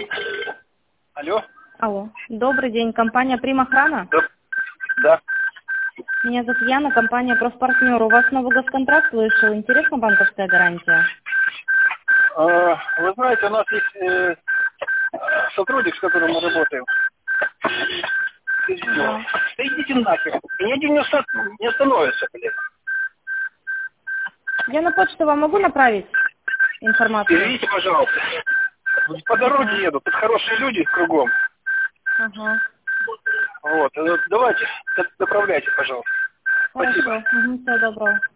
Алло? Алло. Добрый день. Компания «Примохрана». Да. Меня зовут Яна, компания «Профпартнер». У вас новый госконтракт вышел. Интересна банковская гарантия? Вы знаете, у нас есть сотрудник, с которым мы работаем. Ага. Да идите нахер. И ни один не остановится, блин. Я на почту вам могу направить информацию? Извините, пожалуйста. По дороге еду, тут хорошие люди кругом. Ага. Вот, давайте, направляйте, пожалуйста. Хорошо. Спасибо. Всего доброго.